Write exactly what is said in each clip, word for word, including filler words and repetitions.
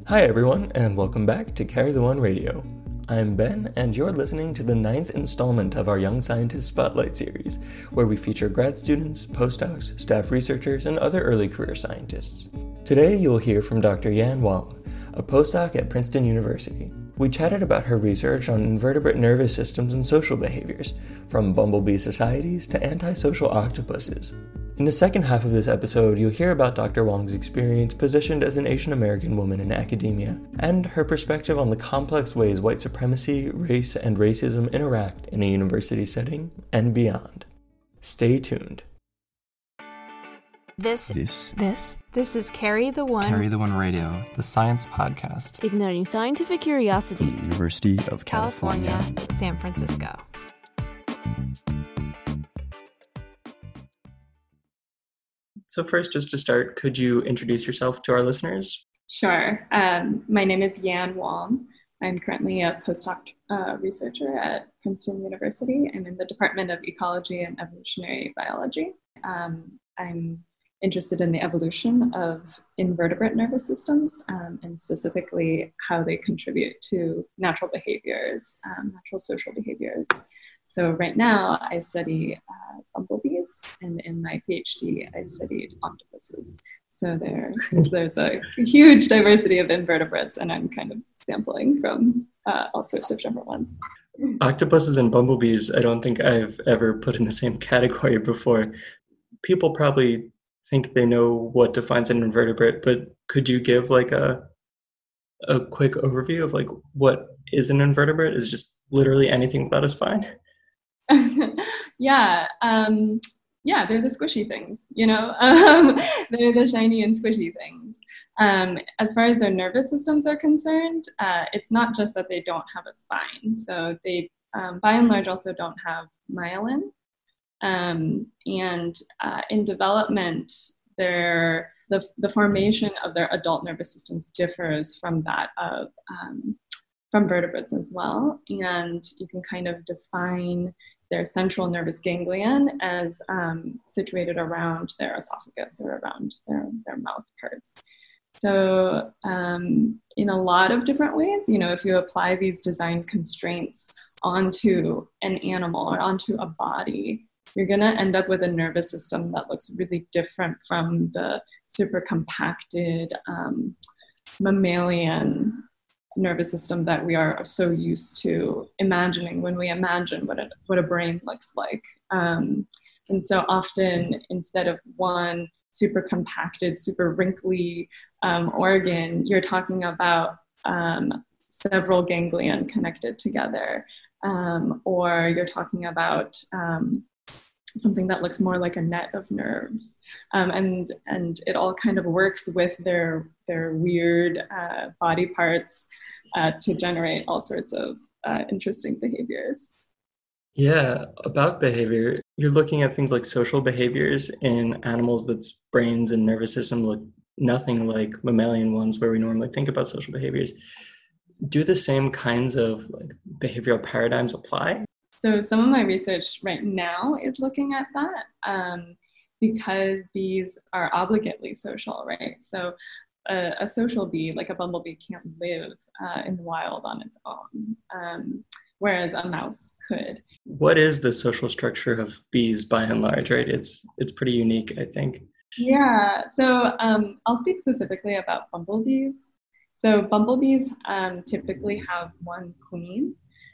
Hi everyone, and welcome back to Carry the One Radio. I'm Ben, and you're listening to the ninth installment of our Young Scientist Spotlight series, where we feature grad students, postdocs, staff researchers, and other early career scientists. Today you'll hear from Doctor Yan Wang, a postdoc at Princeton University. We chatted about her research on invertebrate nervous systems and social behaviors, from bumblebee societies to antisocial octopuses. In the second half of this episode, you'll hear about Doctor Wang's experience positioned as an Asian American woman in academia, and her perspective on the complex ways white supremacy, race, and racism interact in a university setting and beyond. Stay tuned. This, This, this, this is Carry the One, Carry the One Radio, the science podcast igniting scientific curiosity, from the University of California. California, San Francisco. So first, just to start, could you introduce yourself to our listeners? Sure. Um, my name is Yan Wang. I'm currently a postdoc uh, researcher at Princeton University. I'm in the Department of Ecology and Evolutionary Biology. Um, I'm interested in the evolution of invertebrate nervous systems um, and specifically how they contribute to natural behaviors, um, natural social behaviors. So right now I study uh, bumblebees, and in my PhD I studied octopuses. So there, there's a huge diversity of invertebrates, and I'm kind of sampling from uh, all sorts of different ones. Octopuses and bumblebees, I don't think I've ever put in the same category before. People probably think they know what defines an invertebrate, but could you give like a a quick overview of like what is an invertebrate? Is just literally anything without a spine? yeah, um, yeah, they're the squishy things, you know, um, they're the shiny and squishy things. Um, as far as their nervous systems are concerned, uh, it's not just that they don't have a spine. So they, um, by and large, also don't have myelin. Um, and uh, in development, their the the formation of their adult nervous systems differs from that of um, from vertebrates as well. And you can kind of define their central nervous ganglion as um, situated around their esophagus or around their, their mouth parts. So um, in a lot of different ways, you know, if you apply these design constraints onto an animal or onto a body, you're going to end up with a nervous system that looks really different from the super compacted um, mammalian nervous system that we are so used to imagining when we imagine what a, what a brain looks like. Um, and so often, instead of one super compacted, super wrinkly um, organ, you're talking about um, several ganglion connected together, um, or you're talking about um, something that looks more like a net of nerves, um, and and it all kind of works with their their weird uh, body parts uh, to generate all sorts of uh, interesting behaviors. Yeah, about behavior, you're looking at things like social behaviors in animals that's brains and nervous system look nothing like mammalian ones where we normally think about social behaviors. Do the same kinds of like behavioral paradigms apply? So some of my research right now is looking at that um, because bees are obligately social, right? So a, a social bee, like a bumblebee, can't live uh, in the wild on its own, um, whereas a mouse could. What is the social structure of bees by and large, right? It's it's pretty unique, I think. Yeah, so um, I'll speak specifically about bumblebees. So bumblebees um, typically have one queen,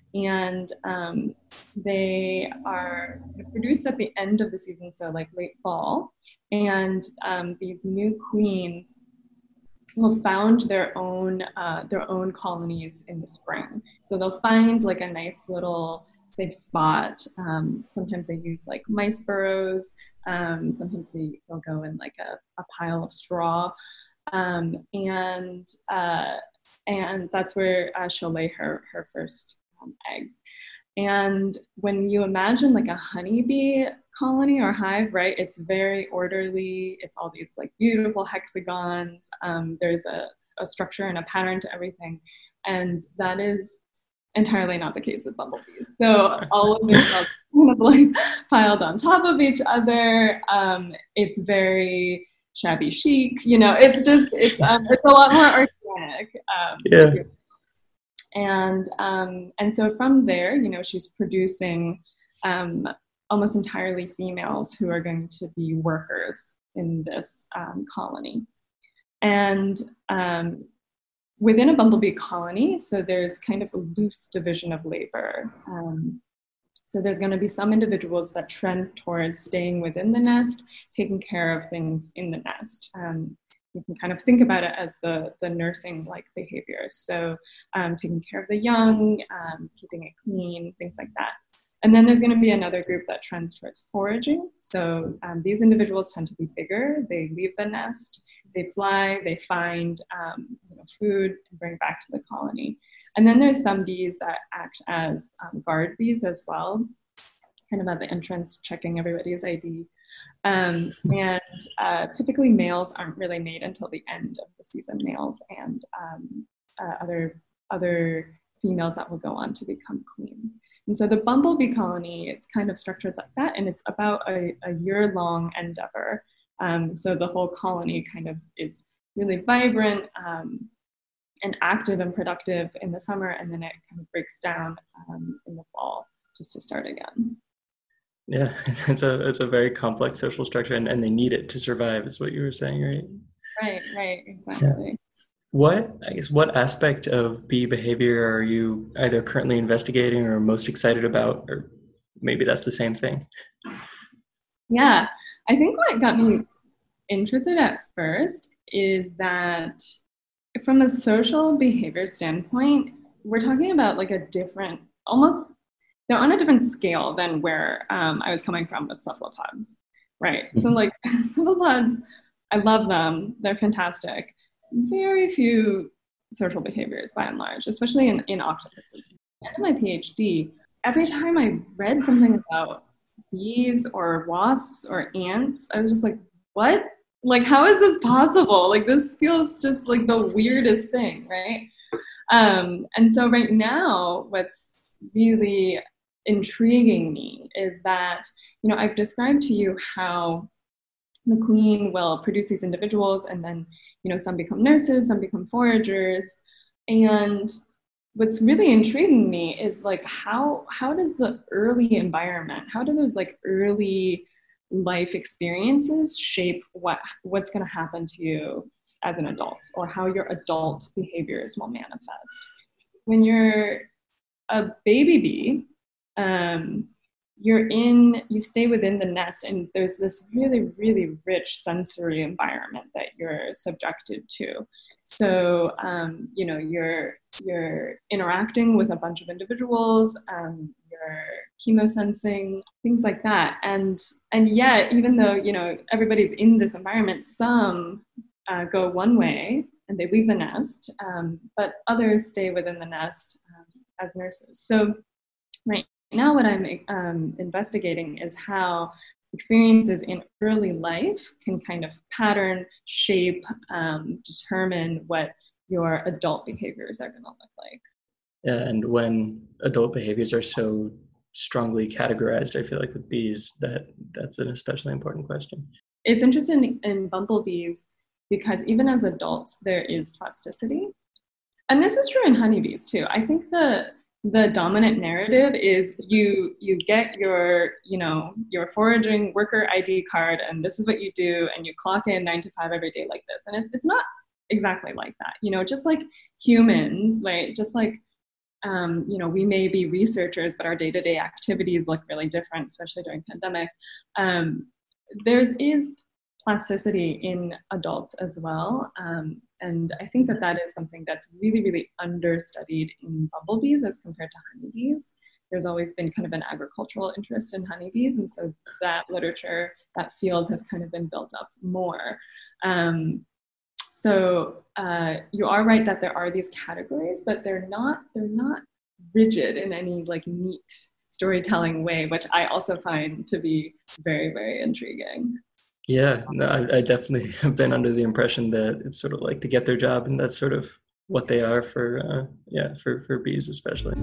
and um, they are produced at the end of the season, so like late fall. And um, these new queens will found their own uh, their own colonies in the spring. So they'll find like a nice little safe spot. Um, sometimes they use like mice burrows. Um, sometimes they, they'll go in like a, a pile of straw, um, and uh, and that's where uh, she'll lay her her first um, eggs. And when you imagine like a honeybee colony or hive, right, it's very orderly. It's all these like beautiful hexagons. Um, there's a, a structure and a pattern to everything. And that is entirely not the case with bumblebees. So all of this stuff kind of like piled on top of each other. Um, it's very shabby chic, you know, it's just, it's, um, it's a lot more organic. Um, yeah. And um, and so from there, you know, she's producing um, almost entirely females who are going to be workers in this um, colony. And um, within a bumblebee colony, so there's kind of a loose division of labor. Um, so there's going to be some individuals that trend towards staying within the nest, taking care of things in the nest. Um, you can kind of think about it as the, the nursing-like behaviors. So um, taking care of the young, um, keeping it clean, things like that. And then there's going to be another group that trends towards foraging. So um, these individuals tend to be bigger. They leave the nest, they fly, they find um, you know, food and bring back to the colony. And then there's some bees that act as um, guard bees as well, kind of at the entrance, checking everybody's I D. Um, and uh, typically males aren't really made until the end of the season, males and um, uh, other, other females that will go on to become queens. And so the bumblebee colony is kind of structured like that, and it's about a, a year-long endeavor. Um, so the whole colony kind of is really vibrant um, and active and productive in the summer, and then it kind of breaks down um, in the fall just to start again. Yeah, it's a it's a very complex social structure, and, and they need it to survive, is what you were saying, right? Right, right, exactly. Yeah. What, I guess, what aspect of bee behavior are you either currently investigating or most excited about, or maybe that's the same thing? Yeah, I think what got me interested at first is that from a social behavior standpoint, we're talking about like a different, almost, they're on a different scale than where um, I was coming from with cephalopods, right? Mm-hmm. So like cephalopods, I love them, they're fantastic. Very few social behaviors by and large, especially in, in octopuses. At my PhD, every time I read something about bees or wasps or ants, I was just like, what? Like, how is this possible? Like, this feels just like the weirdest thing, right? Um, and so right now, what's really intriguing me is that, you know, I've described to you how the queen will produce these individuals, and then, you know, some become nurses, some become foragers. And what's really intriguing me is like, how, how does the early environment, how do those like early life experiences shape what, what's going to happen to you as an adult, or how your adult behaviors will manifest? When you're a baby bee, um, you're in, you stay within the nest, and there's this really, really rich sensory environment that you're subjected to. So, um, you know, you're, you're interacting with a bunch of individuals, um, you're chemosensing, things like that. And, and yet, even though, you know, everybody's in this environment, some uh, go one way and they leave the nest, um, but others stay within the nest um, as nurses. So, right now what I'm um, investigating is how experiences in early life can kind of pattern, shape, um, determine what your adult behaviors are going to look like. Yeah, and when adult behaviors are so strongly categorized, I feel like with bees, that that's an especially important question. It's interesting in bumblebees because even as adults, there is plasticity. And this is true in honeybees too. I think the the dominant narrative is you you get your, you know, your foraging worker I D card, and this is what you do, and you clock in nine to five every day like this. And it's it's not exactly like that. You know, just like humans, right? Just like, um, you know, we may be researchers, but our day-to-day activities look really different, especially during pandemic. Um, there's is plasticity in adults as well. Um, and I think that that is something that's really, really understudied in bumblebees as compared to honeybees. There's always been kind of an agricultural interest in honeybees. And so that literature, that field has kind of been built up more. Um, so uh, you are right that there are these categories, but they're not, they're not rigid in any like neat storytelling way, which I also find to be very, very intriguing. Yeah, no, I, I definitely have been under the impression that it's sort of like to get their job, and that's sort of what they are for, uh, yeah, for, for bees especially.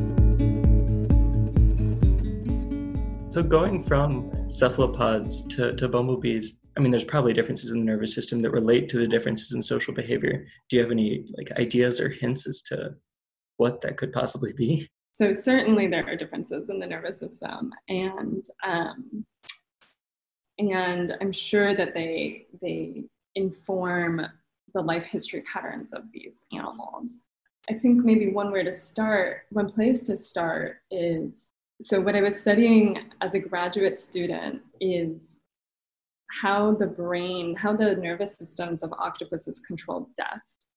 So going from cephalopods to, to bumblebees, I mean, there's probably differences in the nervous system that relate to the differences in social behavior. Do you have any like ideas or hints as to what that could possibly be? So certainly there are differences in the nervous system, and um, and I'm sure that they they inform the life history patterns of these animals. I think maybe one way to start, one place to start is, so what I was studying as a graduate student is how the brain, how the nervous systems of octopuses control death.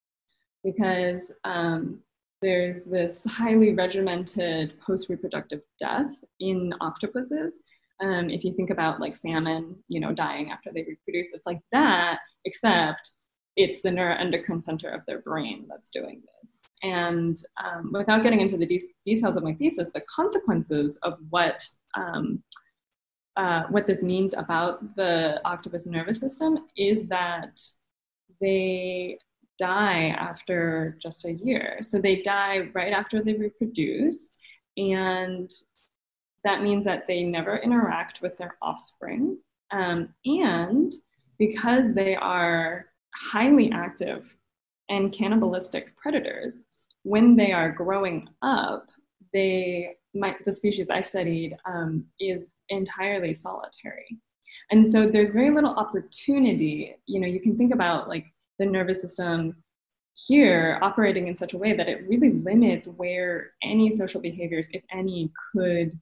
Because um, there's this highly regimented post-reproductive death in octopuses. Um, if you think about like salmon, you know, dying after they reproduce, it's like that, except it's the neuroendocrine center of their brain that's doing this. And um, without getting into the de- details of my thesis, the consequences of what um, uh, what this means about the octopus nervous system is that they die after just a year. So they die right after they reproduce, and that means that they never interact with their offspring. Um, and because they are highly active and cannibalistic predators, when they are growing up, they might, the species I studied um, is entirely solitary. And so there's very little opportunity. You know, you can think about like the nervous system here operating in such a way that it really limits where any social behaviors, if any, could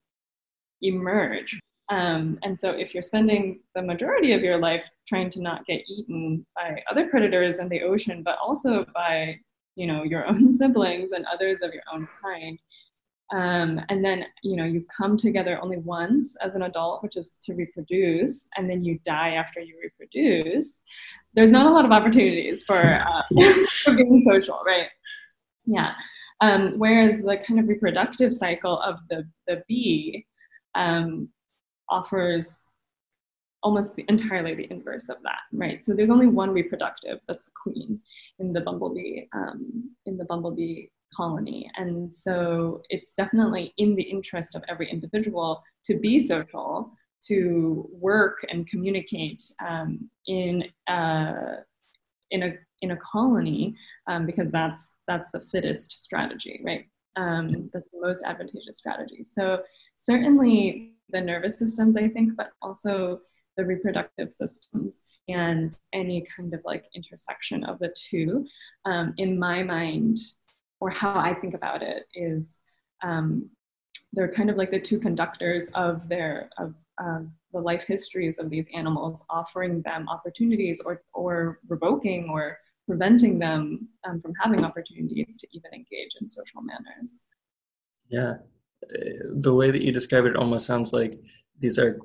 emerge. Um, and so if you're spending the majority of your life trying to not get eaten by other predators in the ocean, but also by, you know, your own siblings and others of your own kind, um, and then, you know, you come together only once as an adult, which is to reproduce, and then you die after you reproduce, there's not a lot of opportunities for, uh, for being social, right? Yeah. Um, whereas the kind of reproductive cycle of the, the bee um, offers almost the, entirely the inverse of that, right? So there's only one reproductive, that's the queen in the bumblebee, um, in the bumblebee colony. And so it's definitely in the interest of every individual to be social, to work and communicate um, in uh, in a in a colony, um, because that's that's the fittest strategy, right? Um, that's the most advantageous strategy. So certainly the nervous systems, I think, but also the reproductive systems and any kind of like intersection of the two, um, in my mind, or how I think about it, is um, they're kind of like the two conductors of their of uh, the life histories of these animals, offering them opportunities or or revoking or preventing them um, from having opportunities to even engage in social manners. Yeah, the way that you describe it almost sounds like these are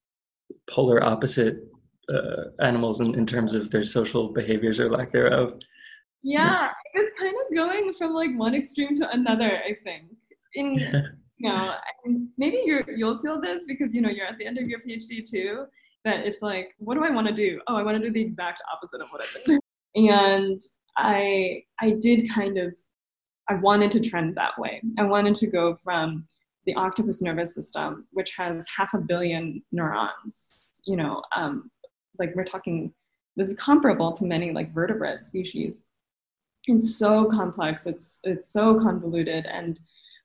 polar opposite uh, animals in, in terms of their social behaviors or lack thereof. Yeah, it's kind of going from like one extreme to another, I think. In Yeah. you know, and maybe you're you'll feel this because you know you're at the end of your PhD too. That it's like, what do I want to do? Oh, I want to do the exact opposite of what I've been doing. And I I did kind of I wanted to trend that way. I wanted to go from the octopus nervous system, which has half a billion neurons. You know, um, like we're talking. This is comparable to many like vertebrate species. It's so complex. It's it's so convoluted, and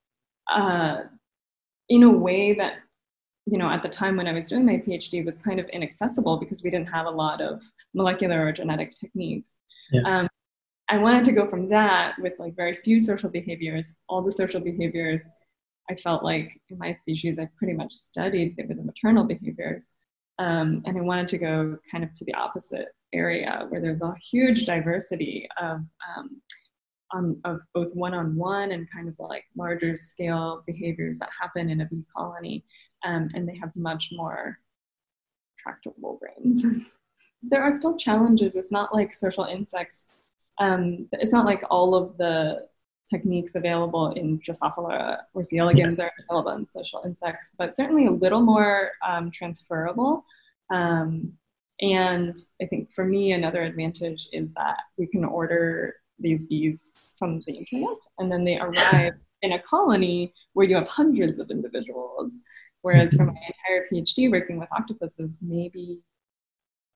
uh, in a way that, you know, at the time when I was doing my PhD was kind of inaccessible because we didn't have a lot of molecular or genetic techniques. Yeah. Um, I wanted to go from that with like very few social behaviors. All the social behaviors I felt like in my species I pretty much studied, they were the maternal behaviors. Um, and I wanted to go kind of to the opposite area where there's a huge diversity of um, um, of both one-on-one and kind of like larger scale behaviors that happen in a bee colony, um, and they have much more tractable brains. There are still challenges. It's not like social insects. Um, it's not like all of the techniques available in Drosophila or C. elegans are available in social insects, but certainly a little more um, transferable. Um, and I think for me, another advantage is that we can order these bees from the internet, and then they arrive in a colony where you have hundreds of individuals. Whereas for my entire PhD working with octopuses, maybe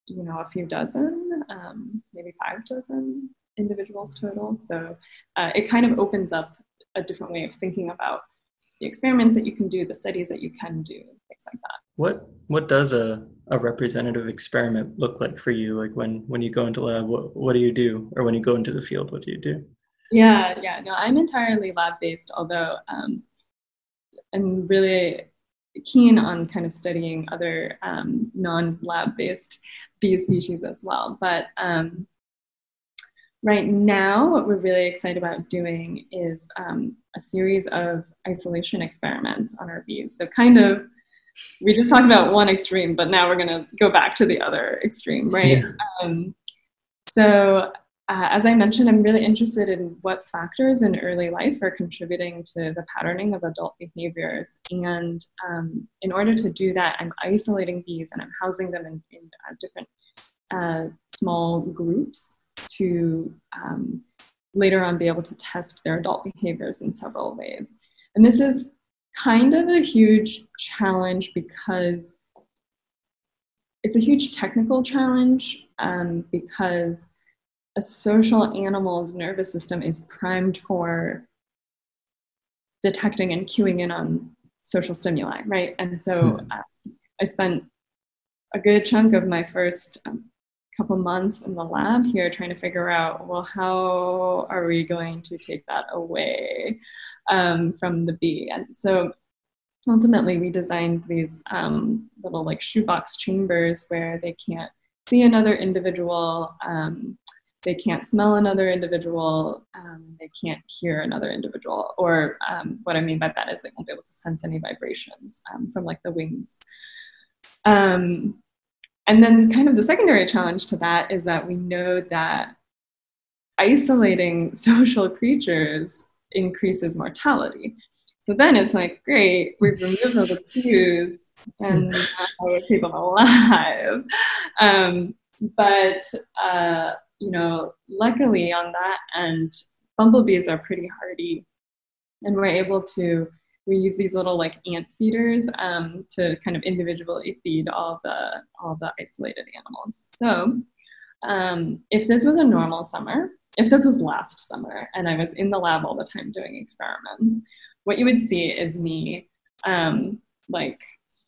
you know, a few dozen, um, maybe five dozen individuals total. So uh, it kind of opens up a different way of thinking about the experiments that you can do, the studies that you can do, things like that. What what does a, a representative experiment look like for you? Like when, when you go into lab, what, what do you do? Or when you go into the field, what do you do? Yeah, yeah, no, I'm entirely lab-based, although um, I'm really keen on kind of studying other um, non-lab-based bee species as well. But um, right now, what we're really excited about doing is um, a series of isolation experiments on our bees. So kind of, we just talked about one extreme, but now we're going to go back to the other extreme, right? Yeah. Um, so uh, as I mentioned, I'm really interested in what factors in early life are contributing to the patterning of adult behaviors. And um, in order to do that, I'm isolating bees and I'm housing them in, in uh, different uh, small groups to um, later on be able to test their adult behaviors in several ways. And this is kind of a huge challenge because it's a huge technical challenge um, because a social animal's nervous system is primed for detecting and cueing in on social stimuli, right? And so uh, I spent a good chunk of my first um, couple months in the lab here trying to figure out, well, how are we going to take that away um, from the bee? And so ultimately we designed these um, little like shoebox chambers where they can't see another individual, um, they can't smell another individual, um, they can't hear another individual, or um, what I mean by that is they won't be able to sense any vibrations um, from like the wings. Um, And then kind of the secondary challenge to that is that we know that isolating social creatures increases mortality. So then it's like, great, we've removed all the cues and now we keep them alive. Um, but, uh, you know, luckily on that end, bumblebees are pretty hardy and we're able to we use these little like ant feeders um, to kind of individually feed all the all the isolated animals. So um, if this was a normal summer, if this was last summer and I was in the lab all the time doing experiments, what you would see is me um, like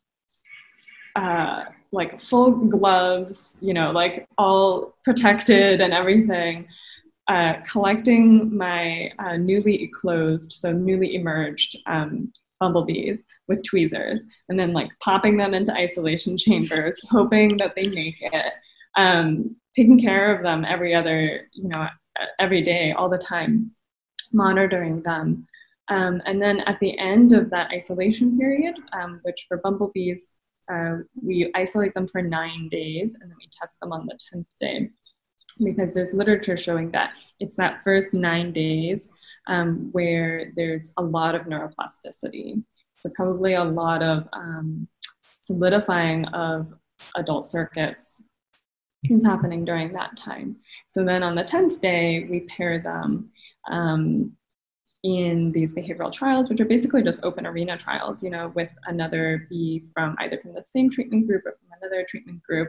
uh, like full gloves, you know, like all protected and everything, Uh, collecting my uh, newly eclosed, so newly emerged um, bumblebees with tweezers, and then like popping them into isolation chambers, hoping that they make it, um, taking care of them every other, you know, every day, all the time, monitoring them. Um, and then at the end of that isolation period, um, which for bumblebees, uh, we isolate them for nine days, and then we test them on the tenth day. Because there's literature showing that it's that first nine days um, where there's a lot of neuroplasticity. So probably a lot of um, solidifying of adult circuits is happening during that time. So then on the tenth day, we pair them um, in these behavioral trials, which are basically just open arena trials, you know, with another bee from either from the same treatment group or from another treatment group.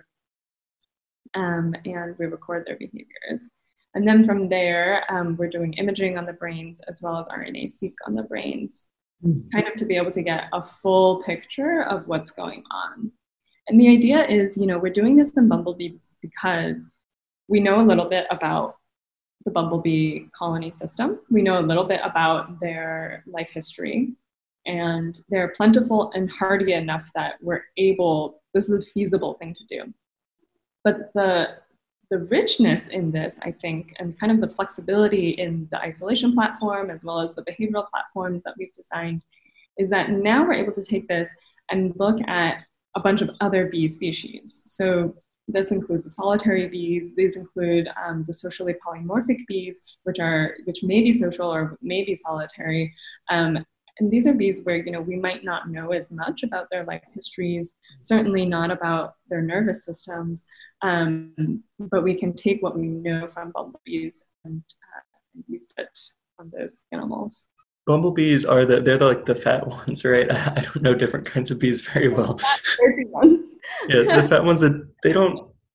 Um, and we record their behaviors. And then from there, um, we're doing imaging on the brains as well as R N A-seq on the brains, mm-hmm. kind of to be able to get a full picture of what's going on. And the idea is, you know, we're doing this in bumblebees because we know a little bit about the bumblebee colony system. We know a little bit about their life history, and they're plentiful and hardy enough that we're able, this is a feasible thing to do. But the, the richness in this, I think, and kind of the flexibility in the isolation platform as well as the behavioral platform that we've designed is that now we're able to take this and look at a bunch of other bee species. So this includes the solitary bees. These include um, the socially polymorphic bees, which are which may be social or may be solitary. Um, And these are bees where, you know, we might not know as much about their life histories, certainly not about their nervous systems, um, but we can take what we know from bumblebees and, uh, and use it on those animals. Bumblebees are the, they're the, like the fat ones, right? I don't know different kinds of bees very well. Fat, dirty ones. Yeah, the fat ones that they don't,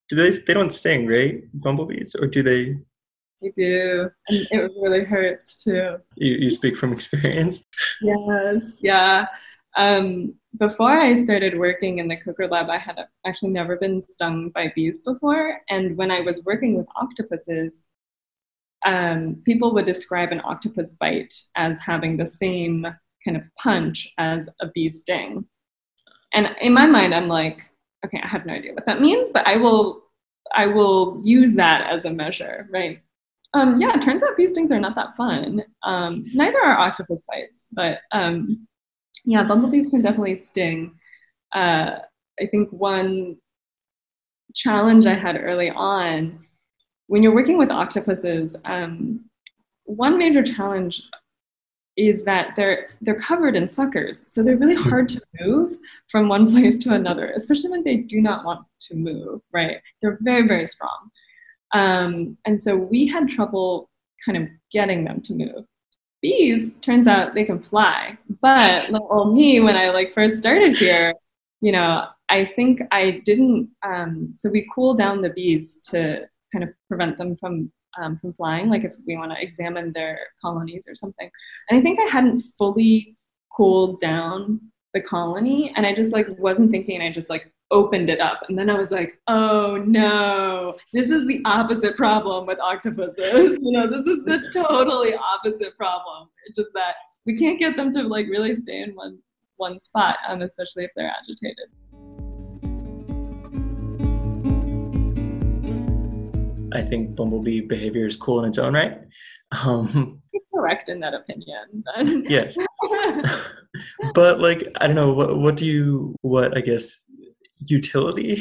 do they, they don't sting, right? Bumblebees, or do they? They do. And it really hurts too. You, you speak from experience? Yes, yeah. Um, before I started working in the Cooker Lab, I had actually never been stung by bees before. And when I was working with octopuses, um, people would describe an octopus bite as having the same kind of punch as a bee sting. And in my mind, I'm like, okay, I have no idea what that means, but I will, I will use that as a measure, right? Um, yeah, it turns out bee stings are not that fun. Um, neither are octopus bites, but um, yeah, bumblebees can definitely sting. Uh, I think one challenge I had early on, when you're working with octopuses, um, one major challenge is that they're they're covered in suckers, so they're really hard to move from one place to another, especially when they do not want to move, right? They're very, very strong. Um, and so we had trouble kind of getting them to move. Bees, turns out they can fly, but like, well, me, when I like first started here, you know, I think I didn't, um, so we cool down the bees to kind of prevent them from um, from flying, like if we want to examine their colonies or something. And I think I hadn't fully cooled down the colony, and I just like wasn't thinking, I just like opened it up, and then I was like, oh no, this is the opposite problem with octopuses. You know, this is the totally opposite problem. It's just that we can't get them to like really stay in one one spot, um, especially if they're agitated. I think bumblebee behavior is cool in its own right. Um, You're correct in that opinion. But yes. But like, I don't know, what, what do you, what I guess, utility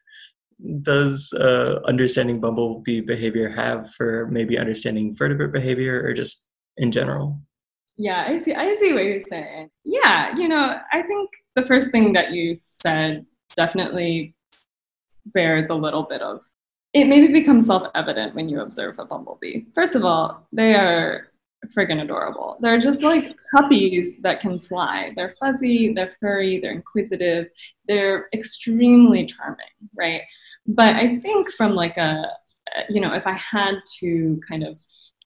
does uh, understanding bumblebee behavior have for maybe understanding vertebrate behavior or just in general? Yeah, I see. I see what you're saying. Yeah, you know, I think the first thing that you said definitely bears a little bit of, it maybe becomes self-evident when you observe a bumblebee. First of all, they are friggin' adorable. They're just like puppies that can fly. They're fuzzy, they're furry, they're inquisitive, they're extremely charming, right? But I think from like a, you know, if I had to kind of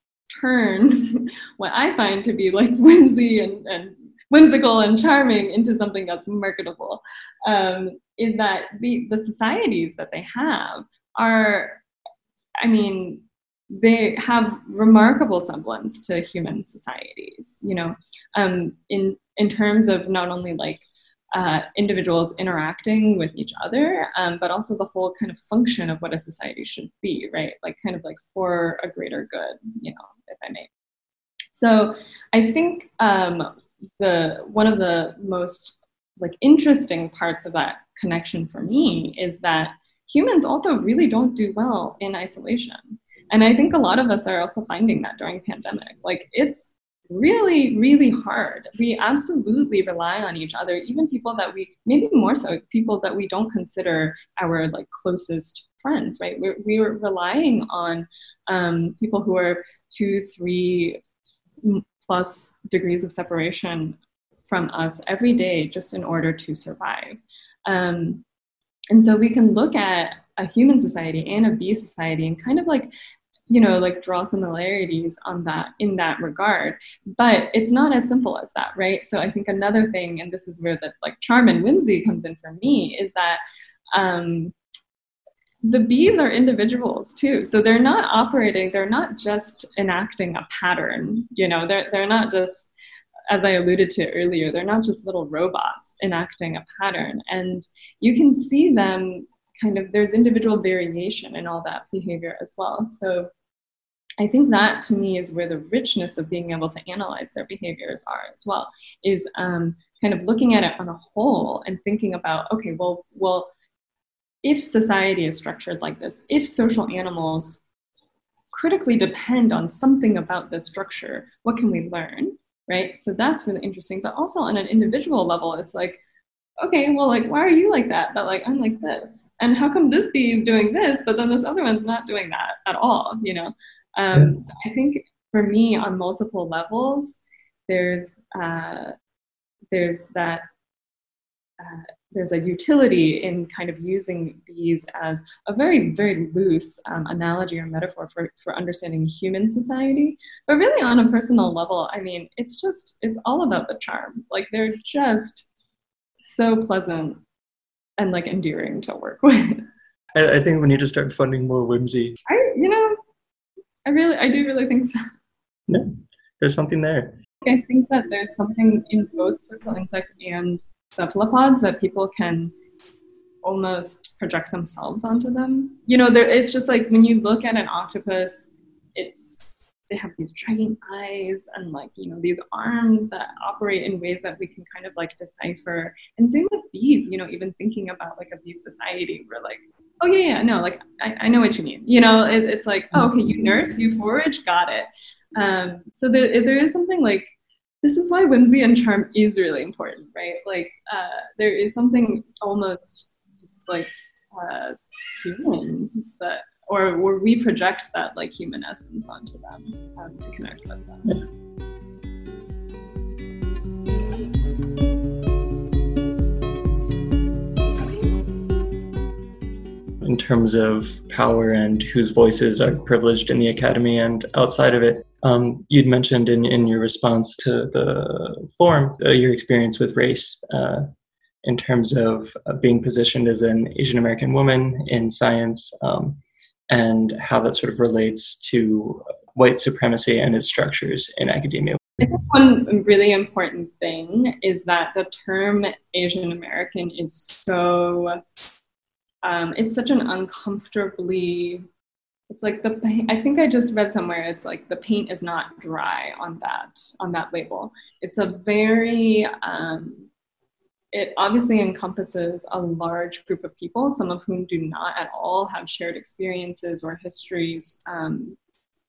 turn what I find to be like whimsy and, and whimsical and charming into something that's marketable, um, is that the, the societies that they have are, I mean, they have remarkable semblance to human societies, you know, um, in, in terms of not only like uh, individuals interacting with each other, um, but also the whole kind of function of what a society should be, right? Like kind of like for a greater good, you know, if I may. So I think um, the one of the most like interesting parts of that connection for me is that humans also really don't do well in isolation. And I think a lot of us are also finding that during pandemic. Like it's really, really hard. We absolutely rely on each other, even people that we, maybe more so, people that we don't consider our like closest friends, right? We're, we're relying on um, people who are two, three plus degrees of separation from us every day just in order to survive. Um, and so we can look at a human society and a bee society and kind of like, you know, like draw similarities on that in that regard. But it's not as simple as that, right? So I think another thing, and this is where the like charm and whimsy comes in for me, is that um, the bees are individuals too. So they're not operating, they're not just enacting a pattern, you know, they're they're not just, as I alluded to earlier, they're not just little robots enacting a pattern. And you can see them kind of, there's individual variation in all that behavior as well. So I think that to me is where the richness of being able to analyze their behaviors are as well, is um, kind of looking at it on a whole and thinking about, okay, well, well, if society is structured like this, if social animals critically depend on something about this structure, what can we learn, right? So that's really interesting. But also on an individual level, it's like, okay, well, like, why are you like that? But like, I'm like this. And how come this bee is doing this, but then this other one's not doing that at all, you know? Um, yeah. So I think for me on multiple levels, there's, uh, there's that, uh, there's a utility in kind of using these as a very, very loose um, analogy or metaphor for, for understanding human society. But really on a personal level, I mean, it's just, it's all about the charm. Like they're just so pleasant and like endearing to work with. I, I think we need to start funding more whimsy. I, you know, I really, I do really think so. Yeah, there's something there. I think that there's something in both social insects and cephalopods that people can almost project themselves onto them. You know, there, it's just like when you look at an octopus, it's they have these giant eyes and like, you know, these arms that operate in ways that we can kind of like decipher. And same with bees, you know, even thinking about like a bee society, we're like, oh yeah, yeah, no, like I, I know what you mean. You know, it, it's like, oh, okay, you nurse, you forage, got it. Um, so there, there is something like, this is why whimsy and charm is really important, right? Like uh, there is something almost just like uh, human that, or where we project that like human essence onto them um, to connect with them. Yeah. In terms of power and whose voices are privileged in the academy and outside of it. Um, you'd mentioned in, in your response to the forum uh, your experience with race uh, in terms of uh, being positioned as an Asian American woman in science um, and how that sort of relates to white supremacy and its structures in academia. I think one really important thing is that the term Asian American is so Um, it's such an uncomfortably, it's like the, I think I just read somewhere, it's like the paint is not dry on that, on that label. It's a very, um, it obviously encompasses a large group of people, some of whom do not at all have shared experiences or histories. Um,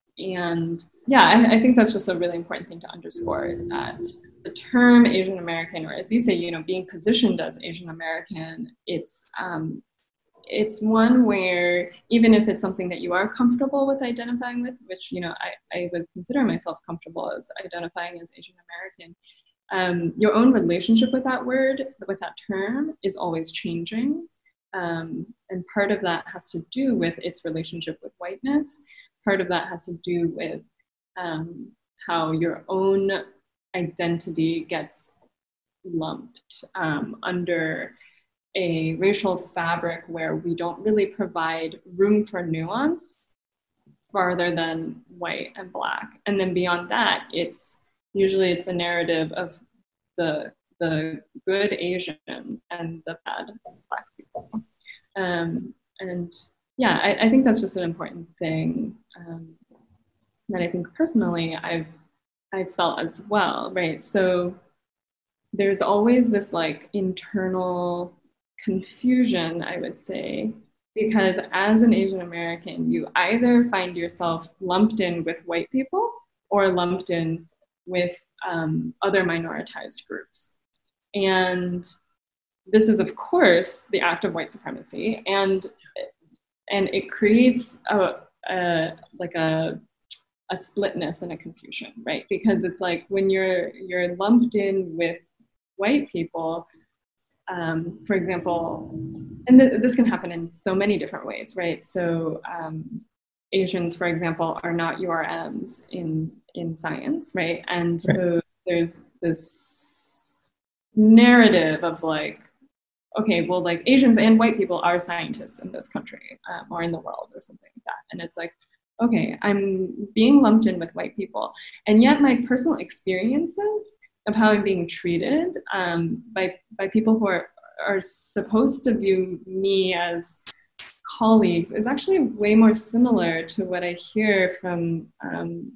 and yeah, I, I think that's just a really important thing to underscore is that the term Asian American, or as you say, you know, being positioned as Asian American, it's, um, it's one where even if it's something that you are comfortable with identifying with, which, you know, I, I would consider myself comfortable as identifying as Asian American, um, your own relationship with that word, with that term is always changing. Um, and part of that has to do with its relationship with whiteness. Part of that has to do with um, how your own identity gets lumped um, under a racial fabric where we don't really provide room for nuance farther than white and black. And then beyond that, it's usually it's a narrative of the the good Asians and the bad black people. Um, and yeah, I, I think that's just an important thing um, that I think personally I've I've felt as well, right? So there's always this like internal confusion, I would say, because as an Asian American, you either find yourself lumped in with white people or lumped in with um, other minoritized groups. And this is, of course, the act of white supremacy, and and it creates a, a like a a splitness and a confusion, right? Because it's like when you're you're lumped in with white people. Um, for example, and th- this can happen in so many different ways, right? So um, Asians, for example, are not U R Ms in, in science, right? And right. So there's this narrative of like, okay, well, like Asians and white people are scientists in this country um, or in the world or something like that. And it's like, okay, I'm being lumped in with white people. And yet my personal experiences of how I'm being treated um, by by people who are, are supposed to view me as colleagues is actually way more similar to what I hear from um,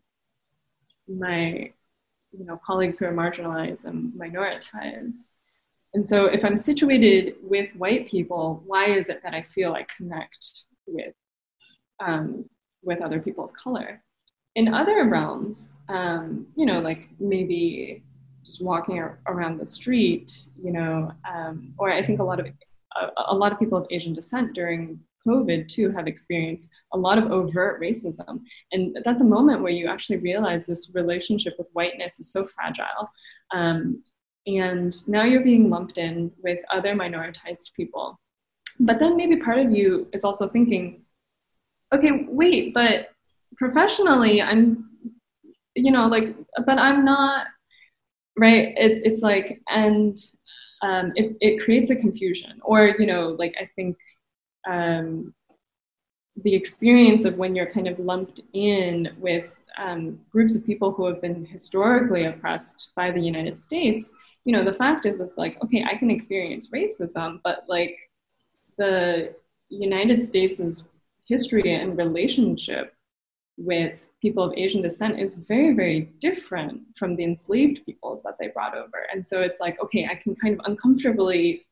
my you know colleagues who are marginalized and minoritized. And so if I'm situated with white people, why is it that I feel I connect with um, with other people of color? In other realms, um, you know, like maybe just walking around the street, you know, um, or I think a lot of a, a lot of people of Asian descent during COVID too have experienced a lot of overt racism, and that's a moment where you actually realize this relationship with whiteness is so fragile, um, And now you're being lumped in with other minoritized people. But then maybe part of you is also thinking, okay, wait, but professionally, I'm, you know, like, but I'm not, right? It, it's like, and um, it, it creates a confusion. Or, you know, like, I think um, the experience of when you're kind of lumped in with um, groups of people who have been historically oppressed by the United States, you know, the fact is, it's like, okay, I can experience racism, but like the United States' history and relationship with people of Asian descent is very, very different from the enslaved peoples that they brought over. And so it's like, okay, I can kind of uncomfortably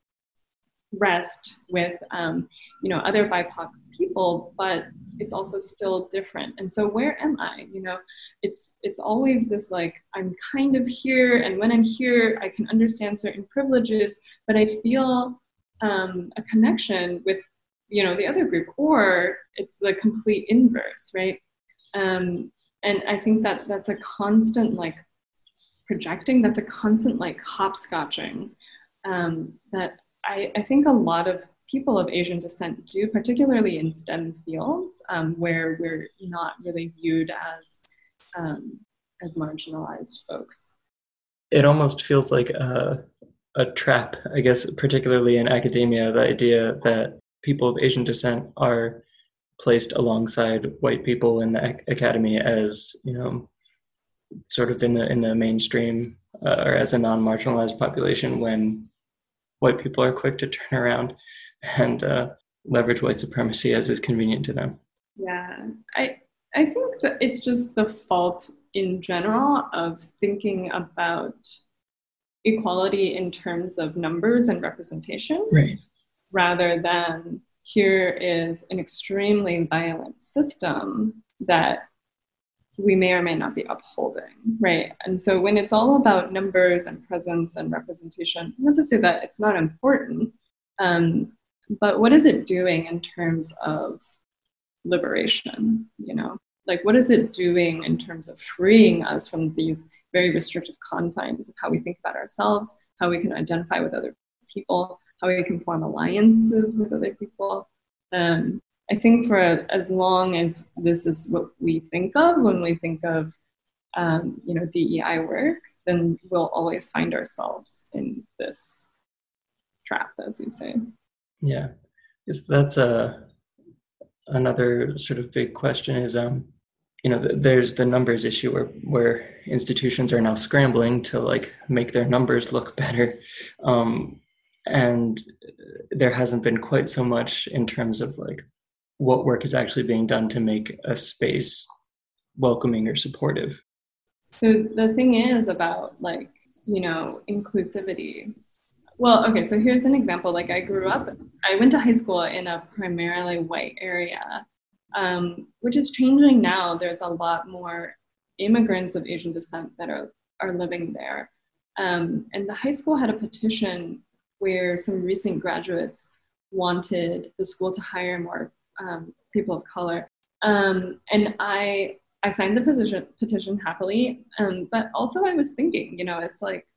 rest with, um, you know, other B I P O C people, but it's also still different. And so where am I? You know, it's it's always this like, I'm kind of here, and when I'm here, I can understand certain privileges, but I feel um, a connection with, you know, the other group, or it's the complete inverse, right? Um, and I think that that's a constant like projecting, that's a constant like hopscotching um, that I, I think a lot of people of Asian descent do, particularly in STEM fields, um, where we're not really viewed as um, as marginalized folks. It almost feels like a, a trap, I guess, particularly in academia, the idea that people of Asian descent are placed alongside white people in the ac- academy as, you know, sort of in the in the mainstream uh, or as a non-marginalized population, when white people are quick to turn around and uh, leverage white supremacy as is convenient to them. Yeah, I I think that it's just the fault in general of thinking about equality in terms of numbers and representation, right, rather than here is an extremely violent system that we may or may not be upholding, right? And so when it's all about numbers and presence and representation, not to say that it's not important, um, but what is it doing in terms of liberation, you know? Like, what is it doing in terms of freeing us from these very restrictive confines of how we think about ourselves, how we can identify with other people, how we can form alliances with other people? Um, I think for a, as long as this is what we think of when we think of, um, you know, D E I work, then we'll always find ourselves in this trap, as you say. Yeah, because that's a another sort of big question is, um, you know, there's the numbers issue where where institutions are now scrambling to like make their numbers look better, um, and there hasn't been quite so much in terms of like what work is actually being done to make a space welcoming or supportive. So the thing is about like, you know, inclusivity. Well, okay, so here's an example. Like I grew up, I went to high school in a primarily white area, um, which is changing now. There's a lot more immigrants of Asian descent that are, are living there. Um, and the high school had a petition where some recent graduates wanted the school to hire more um, people of color. Um, and I I signed the petition, petition happily, um, but also I was thinking, you know, it's like,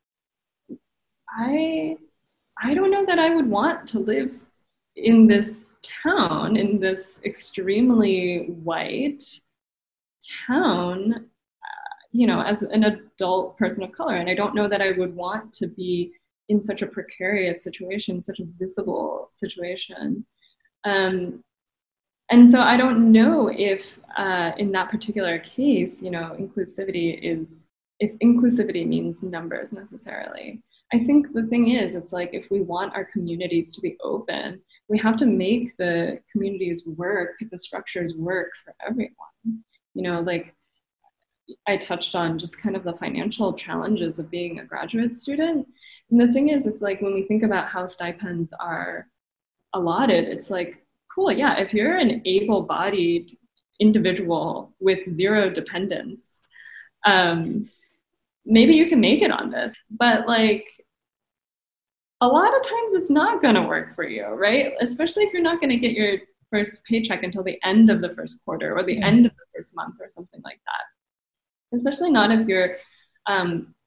I I don't know that I would want to live in this town, in this extremely white town, uh, you know, as an adult person of color. And I don't know that I would want to be in such a precarious situation, such a visible situation. Um, and so I don't know if uh, in that particular case, you know, inclusivity is, if inclusivity means numbers necessarily. I think the thing is, it's like, if we want our communities to be open, we have to make the communities work, the structures work for everyone. You know, like I touched on just kind of the financial challenges of being a graduate student. And the thing is, it's like when we think about how stipends are allotted, it's like, cool, yeah, if you're an able-bodied individual with zero dependents, um, maybe you can make it on this. But like, a lot of times it's not going to work for you, right? Especially if you're not going to get your first paycheck until the end of the first quarter or the end of the first month or something like that. Especially not if you're um,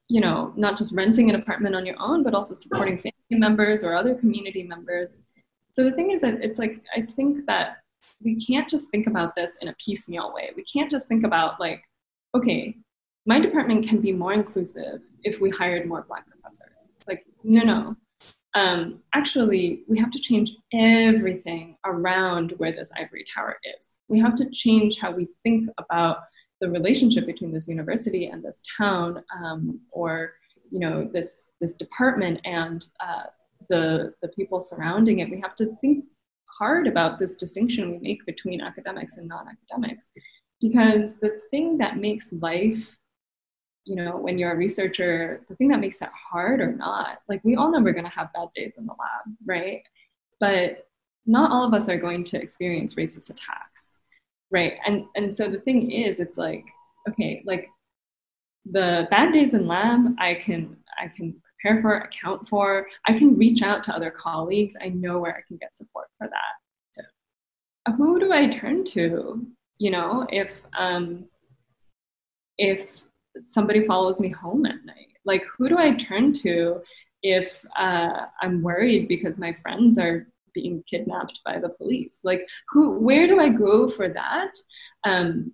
you know, not just renting an apartment on your own, but also supporting family members or other community members. So the thing is that it's like, I think that we can't just think about this in a piecemeal way. We can't just think about like, okay, my department can be more inclusive if we hired more Black professors. It's like, no, no. Um, actually, we have to change everything around where this ivory tower is. We have to change how we think about the relationship between this university and this town, um, or you know, this this department and uh, the the people surrounding it. We have to think hard about this distinction we make between academics and non-academics, because the thing that makes life, you know, when you're a researcher, the thing that makes it hard or not, like we all know we're going to have bad days in the lab, right? But not all of us are going to experience racist attacks, right? And and so the thing is, it's like, okay, like the bad days in lab, I can I can prepare for, account for. I can reach out to other colleagues. I know where I can get support for that. Yeah. Who do I turn to? You know, if um, if somebody follows me home at night, like who do I turn to if uh, I'm worried because my friends are being kidnapped by the police? Like who, where do I go for that? Um,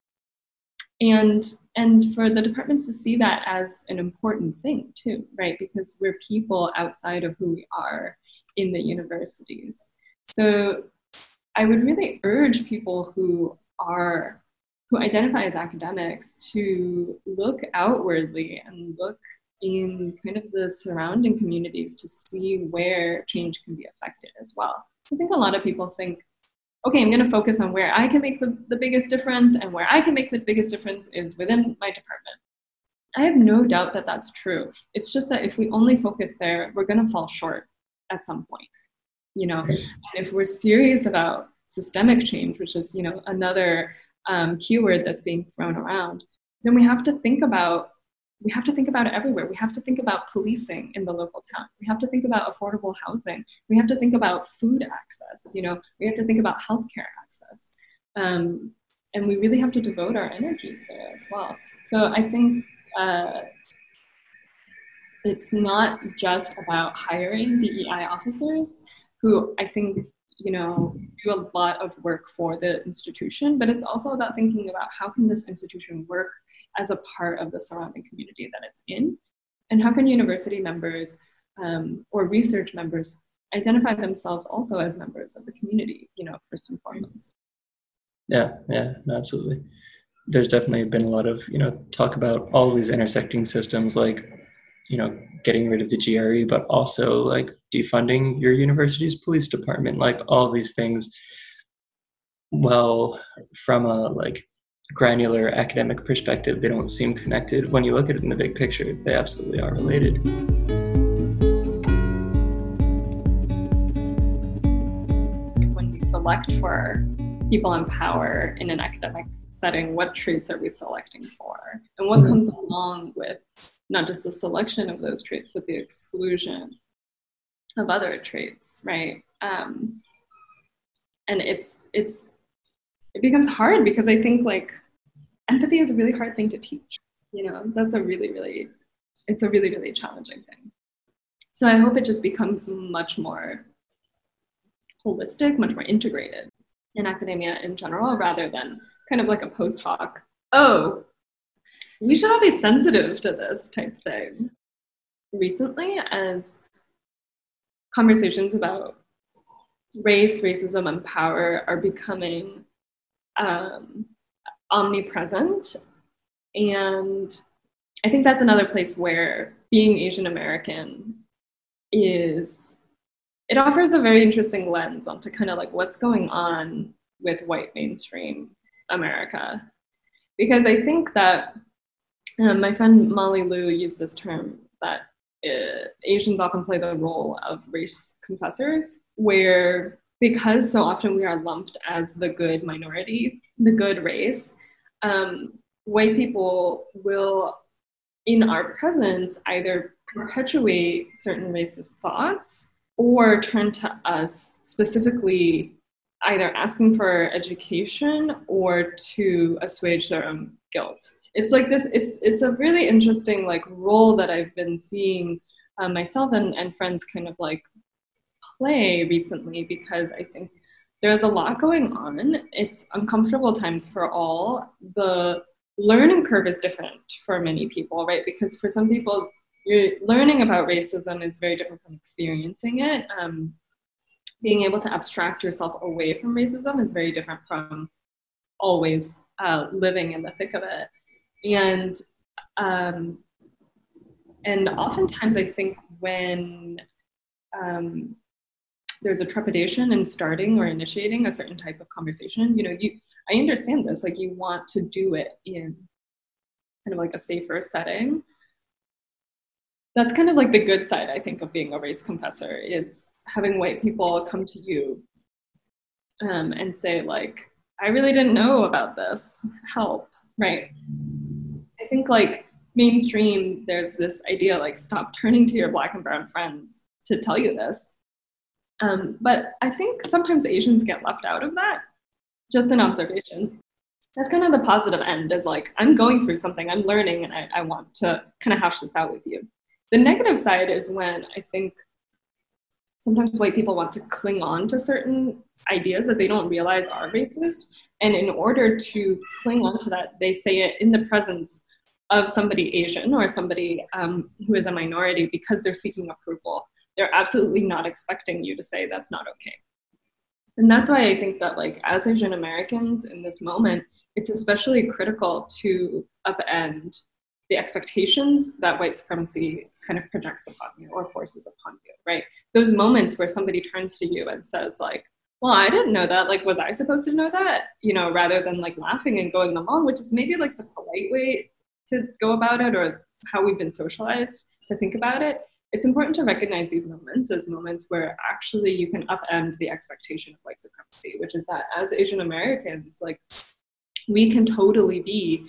and and for the departments to see that as an important thing too, right? Because we're people outside of who we are in the universities. So I would really urge people who are who identify as academics to look outwardly and look in kind of the surrounding communities to see where change can be affected as well. I think a lot of people think, okay, I'm going to focus on where I can make the, the biggest difference, and where I can make the biggest difference is within my department. I have no doubt that that's true. It's just that if we only focus there, we're going to fall short at some point, you know. And if we're serious about systemic change, which is, you know, another um, keyword that's being thrown around, then we have to think about we have to think about it everywhere. We have to think about policing in the local town. We have to think about affordable housing. We have to think about food access. You know, we have to think about healthcare access. Um, and we really have to devote our energies there as well. So I think uh, it's not just about hiring D E I officers, who I think, you know, do a lot of work for the institution, but it's also about thinking about how can this institution work as a part of the surrounding community that it's in, and how can university members um, or research members identify themselves also as members of the community, you know, first and foremost. Yeah, yeah, no, absolutely. There's definitely been a lot of, you know, talk about all these intersecting systems, like, you know, getting rid of the G R E, but also like defunding your university's police department, like all these things. Well, from a like granular academic perspective, they don't seem connected. When you look at it in the big picture, they absolutely are related. When we select for people in power in an academic setting, what traits are we selecting for? And what mm-hmm. comes along with not just the selection of those traits, but the exclusion of other traits, right? Um, and it's it's it becomes hard because I think like empathy is a really hard thing to teach. You know, that's a really, really, it's a really, really challenging thing. So I hope it just becomes much more holistic, much more integrated in academia in general, rather than kind of like a post hoc, oh, we should all be sensitive to this type thing. Recently, as conversations about race, racism, and power are becoming um, omnipresent, and I think that's another place where being Asian American is, it offers a very interesting lens onto kind of like what's going on with white mainstream America. Because I think that um, my friend Molly Liu used this term that uh, Asians often play the role of race confessors, where because so often we are lumped as the good minority, the good race, um, white people will, in our presence, either perpetuate certain racist thoughts or turn to us specifically, either asking for education or to assuage their own guilt it's like this, it's it's a really interesting like role that I've been seeing um, myself and, and friends kind of like play recently, because I think there's a lot going on. It's uncomfortable times for all. The learning curve is different for many people, right? Because for some people, you're learning about racism is very different from experiencing it. Um, being able to abstract yourself away from racism is very different from always uh, living in the thick of it. And um, and oftentimes I think when um, there's a trepidation in starting or initiating a certain type of conversation, you know, you I understand this, like you want to do it in kind of like a safer setting. That's kind of like the good side, I think, of being a race confessor, is having white people come to you um, and say, like, I really didn't know about this, help, right? I think like mainstream, there's this idea like stop turning to your Black and brown friends to tell you this. Um, but I think sometimes Asians get left out of that. Just an observation. That's kind of the positive end, is like, I'm going through something, I'm learning, and I, I want to kind of hash this out with you. The negative side is when I think sometimes white people want to cling on to certain ideas that they don't realize are racist. And in order to cling on to that, they say it in the presence of somebody Asian or somebody um, who is a minority, because they're seeking approval. They're absolutely not expecting you to say that's not okay. And that's why I think that, like, as Asian Americans in this moment, it's especially critical to upend the expectations that white supremacy kind of projects upon you or forces upon you, right? Those moments where somebody turns to you and says, like, well, I didn't know that. Like, was I supposed to know that? You know, rather than like laughing and going along, which is maybe like the polite way to go about it, or how we've been socialized to think about it. It's important to recognize these moments as moments where actually you can upend the expectation of white supremacy, which is that as Asian Americans, like, we can totally be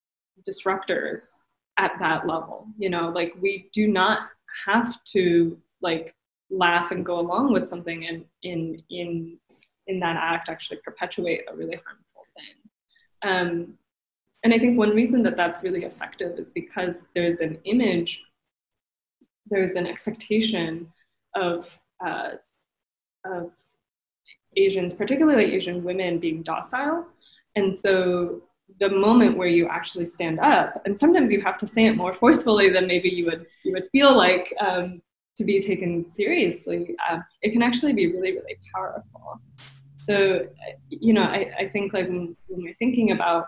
disruptors at that level. You know, like, we do not have to like laugh and go along with something and in in in that act actually perpetuate a really harmful thing. Um, and I think one reason that that's really effective is because there's an image, there's an expectation of uh, of Asians, particularly Asian women, being docile. And so the moment where you actually stand up, and sometimes you have to say it more forcefully than maybe you would you would feel like um, to be taken seriously, uh, it can actually be really, really powerful. So, you know, I, I think like when, when we're thinking about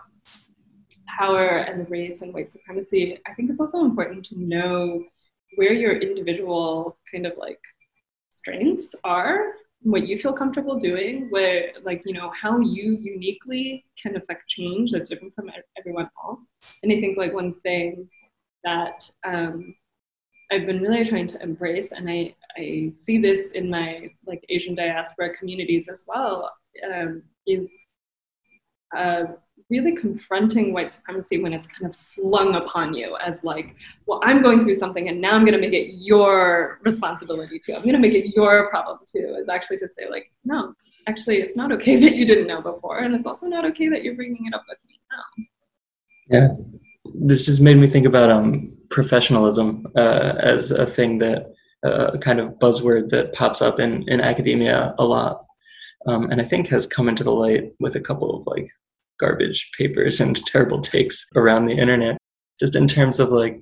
power and race and white supremacy, I think it's also important to know where your individual kind of like strengths are, what you feel comfortable doing, where, like, you know, how you uniquely can affect change that's different from everyone else. And I think like one thing that um, I've been really trying to embrace, and I, I see this in my like Asian diaspora communities as well, um, is uh, really confronting white supremacy when it's kind of flung upon you as like, well, I'm going through something and now I'm going to make it your responsibility too. I'm going to make it your problem too, is actually to say like, no, actually it's not okay that you didn't know before. And it's also not okay that you're bringing it up with me now. Yeah. This just made me think about um, professionalism uh, as a thing that, uh, a kind of buzzword that pops up in, in academia a lot. Um, and I think has come into the light with a couple of like garbage papers and terrible takes around the internet, just in terms of like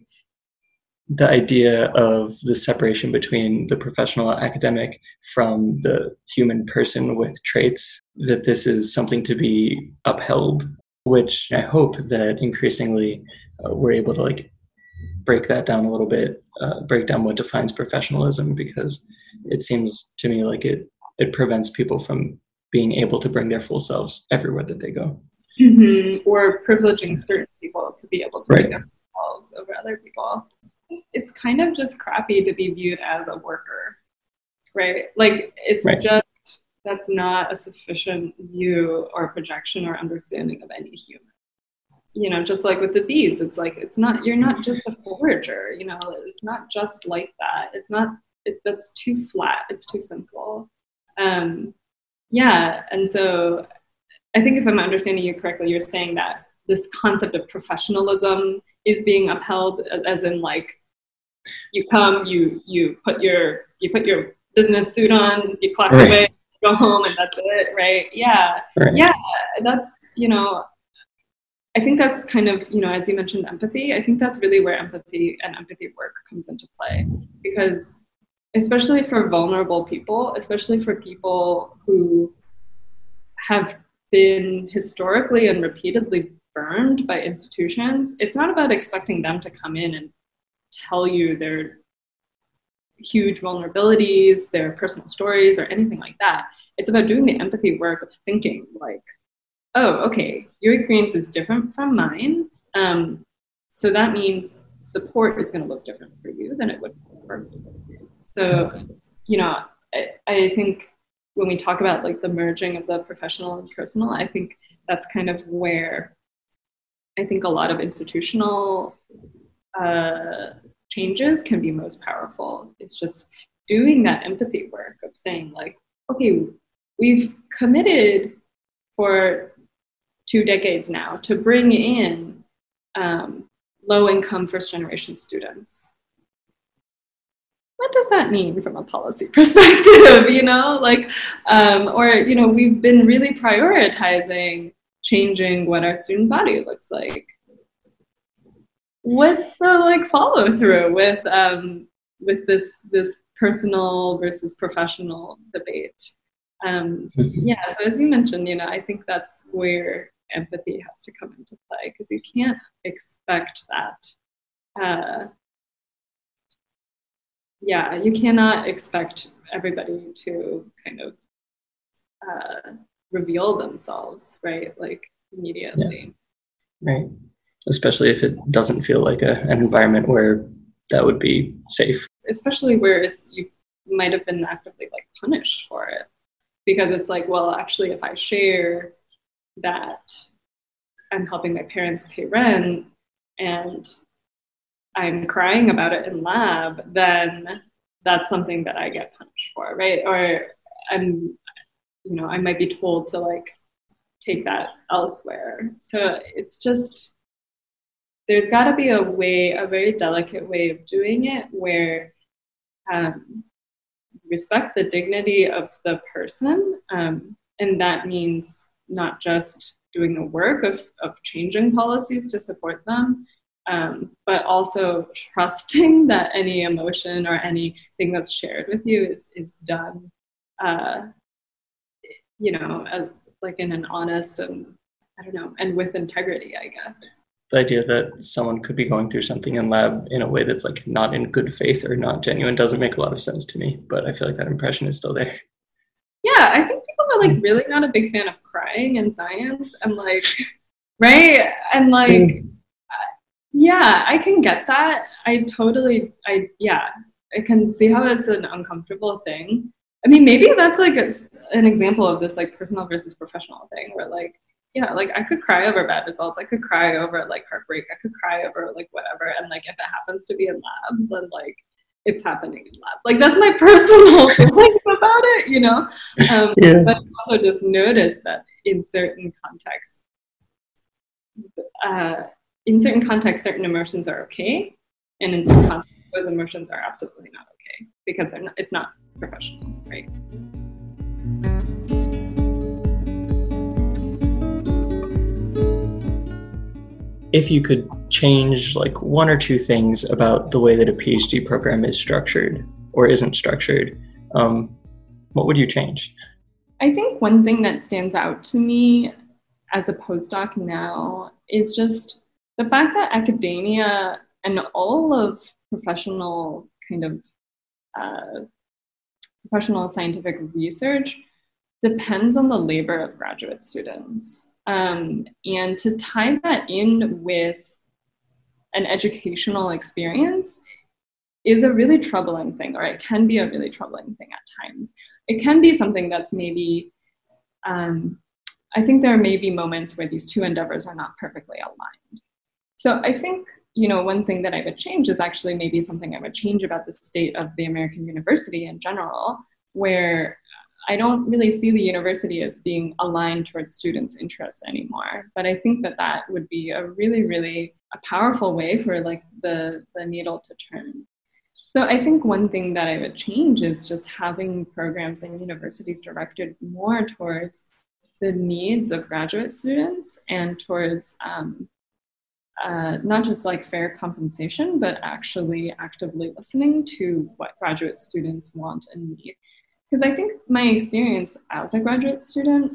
the idea of the separation between the professional academic from the human person with traits, that this is something to be upheld, which I hope that increasingly uh, we're able to like break that down a little bit, uh, break down what defines professionalism, because it seems to me like it it prevents people from being able to bring their full selves everywhere that they go. Mm-hmm. Or privileging certain people to be able to right. bring their full selves over other people. It's kind of just crappy to be viewed as a worker, right? Like, it's right. just, that's not a sufficient view or projection or understanding of any human. You know, just like with the bees, it's like, it's not, you're not just a forager, you know, it's not just like that. It's not, it, that's too flat. It's too simple. Um, yeah. And so I think if I'm understanding you correctly, you're saying that this concept of professionalism is being upheld, as in like, you come, you you put your you put your business suit on, you clock Right. away, go home, and that's it, right? Yeah, Right. yeah, that's, you know, I think that's kind of, you know, as you mentioned, empathy. I think that's really where empathy and empathy work comes into play, because especially for vulnerable people, especially for people who have been historically and repeatedly burned by institutions, it's not about expecting them to come in and tell you their huge vulnerabilities, their personal stories, or anything like that. It's about doing the empathy work of thinking like, oh, okay, your experience is different from mine. Um, so that means support is going to look different for you than it would for me. So, you know, I, I think when we talk about like the merging of the professional and personal, I think that's kind of where I think a lot of institutional uh, changes can be most powerful. It's just doing that empathy work of saying like, okay, we've committed for two decades now to bring in um, low-income first-generation students. What does that mean from a policy perspective, you know? Like, um, or, you know, we've been really prioritizing changing what our student body looks like. What's the like follow through with um, with this this personal versus professional debate? Um, yeah, so as you mentioned, you know, I think that's where empathy has to come into play, because you can't expect that. Uh, yeah, you cannot expect everybody to kind of uh, reveal themselves, right? Like immediately. Yeah. Right. Especially if it doesn't feel like a, an environment where that would be safe. Especially where it's you might have been actively like punished for it, because it's like, well, actually, if I share that I'm helping my parents pay rent and I'm crying about it in lab, then that's something that I get punished for, right? Or I'm, you know, I might be told to like take that elsewhere. So it's just, there's got to be a way, a very delicate way of doing it where um, respect the dignity of the person. Um, and that means not just doing the work of, of changing policies to support them, um, but also trusting that any emotion or anything that's shared with you is, is done, uh, you know, uh, like in an honest and, I don't know, and with integrity, I guess. The idea that someone could be going through something in lab in a way that's like not in good faith or not genuine doesn't make a lot of sense to me, but I feel like that impression is still there. Yeah, I think people are like really not a big fan of crying in science, and like, right? And like, mm. yeah, I can get that. I totally, I, yeah, I can see how it's an uncomfortable thing. I mean, maybe that's like a, an example of this like personal versus professional thing where like, yeah, like I could cry over bad results. I could cry over like heartbreak. I could cry over like whatever. And like, if it happens to be in lab, then like it's happening in lab. Like that's my personal feelings about it, you know? Um, yeah. But also just notice that in certain contexts, uh, in certain contexts, certain emotions are okay. And in certain contexts, those emotions are absolutely not okay because they're not, it's not professional, right? If you could change like one or two things about the way that a PhD program is structured or isn't structured, um, what would you change? I think one thing that stands out to me as a postdoc now is just the fact that academia and all of professional kind of uh, professional scientific research depends on the labor of graduate students. Um, and to tie that in with an educational experience is a really troubling thing, or it can be a really troubling thing at times. It can be something that's maybe, um, I think there may be moments where these two endeavors are not perfectly aligned. So I think, you know, one thing that I would change is actually maybe something I would change about the state of the American university in general, where I don't really see the university as being aligned towards students' interests anymore. But I think that that would be a really, really a powerful way for like the, the needle to turn. So I think one thing that I would change is just having programs and universities directed more towards the needs of graduate students and towards um, uh, not just like fair compensation, but actually actively listening to what graduate students want and need. Because I think my experience as a graduate student,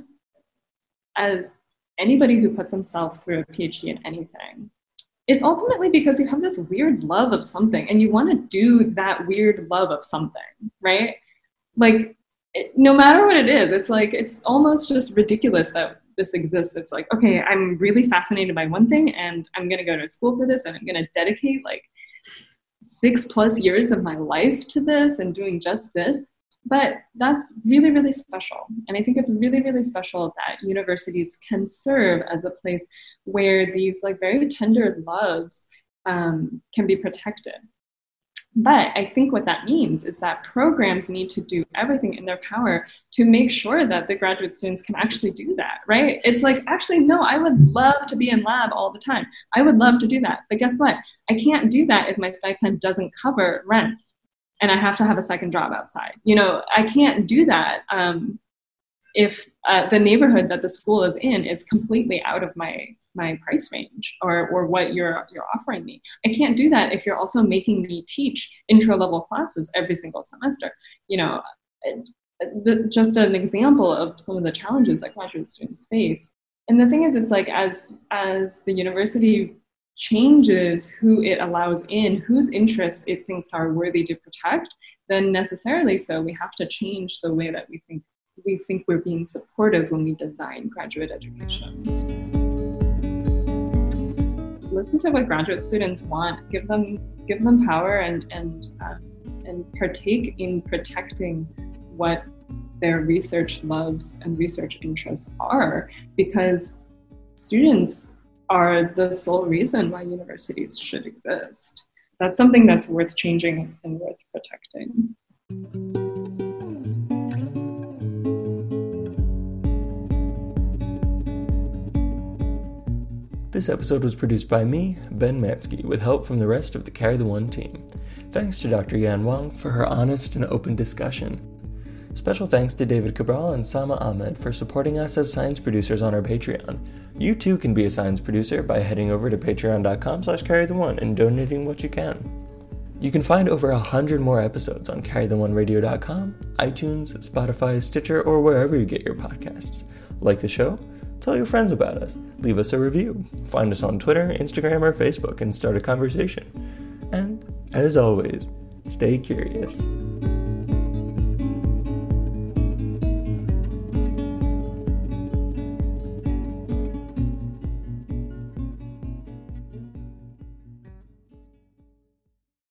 as anybody who puts themselves through a PhD in anything, is ultimately because you have this weird love of something and you want to do that weird love of something, right? Like, it, no matter what it is, it's like, it's almost just ridiculous that this exists. It's like, okay, I'm really fascinated by one thing and I'm going to go to school for this and I'm going to dedicate like six plus years of my life to this and doing just this. But that's really, really special. And I think it's really, really special that universities can serve as a place where these like very tender loves um, can be protected. But I think what that means is that programs need to do everything in their power to make sure that the graduate students can actually do that, right? It's like, actually, no, I would love to be in lab all the time. I would love to do that. But guess what? I can't do that if my stipend doesn't cover rent. And I have to have a second job outside. You know, I can't do that um, if uh, the neighborhood that the school is in is completely out of my my price range or or what you're you're offering me. I can't do that if you're also making me teach intro level classes every single semester. You know, the, just an example of some of the challenges that graduate students face. And the thing is, it's like as as the university changes who it allows in, whose interests it thinks are worthy to protect, then necessarily so we have to change the way that we think we think we're being supportive when we design graduate education. Listen to what graduate students want. Give them give them power and and um, and partake in protecting what their research loves and research interests are, because students are the sole reason why universities should exist. That's something that's worth changing and worth protecting. This episode was produced by me, Ben Mansky, with help from the rest of the Carry the One team. Thanks to Doctor Yan Wang for her honest and open discussion. Special thanks to David Cabral and Sama Ahmed for supporting us as science producers on our Patreon. You too can be a science producer by heading over to patreon.com slash carrytheone and donating what you can. You can find over a hundred more episodes on carry the one radio dot com, iTunes, Spotify, Stitcher, or wherever you get your podcasts. Like the show? Tell your friends about us. Leave us a review. Find us on Twitter, Instagram, or Facebook and start a conversation. And, as always, stay curious.